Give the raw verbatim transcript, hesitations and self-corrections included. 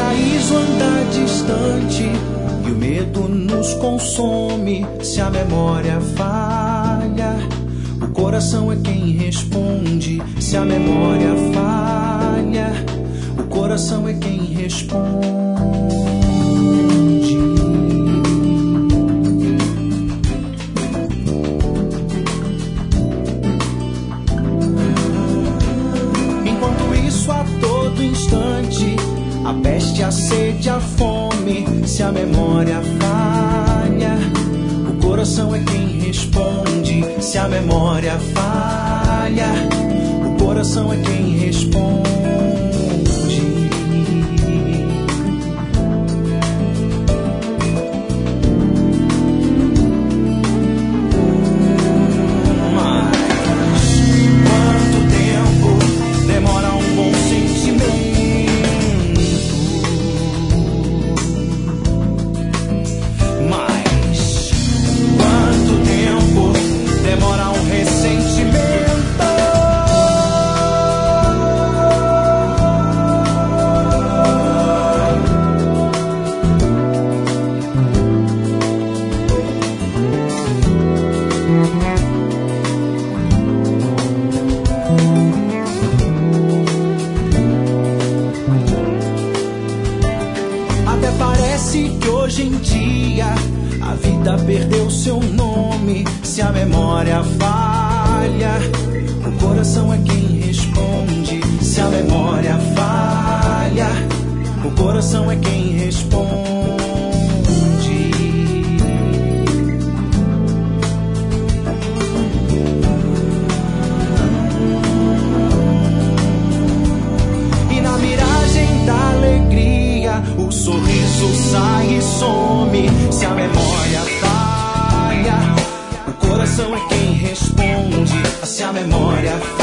paraíso anda distante e o medo nos consome. Se a memória falha, o coração é quem responde. Se a memória falha, o coração é quem responde. A peste, a sede, a fome. Se a memória falha, o coração é quem responde. Se a memória falha, o coração é quem responde. Que hoje em dia a vida perdeu seu nome. Se a memória falha, o coração é quem responde. Se a memória falha, o coração é quem responde. E na miragem da alegria, o sorriso sai e some. Se a memória falha, o coração é quem responde. Se a memória falha,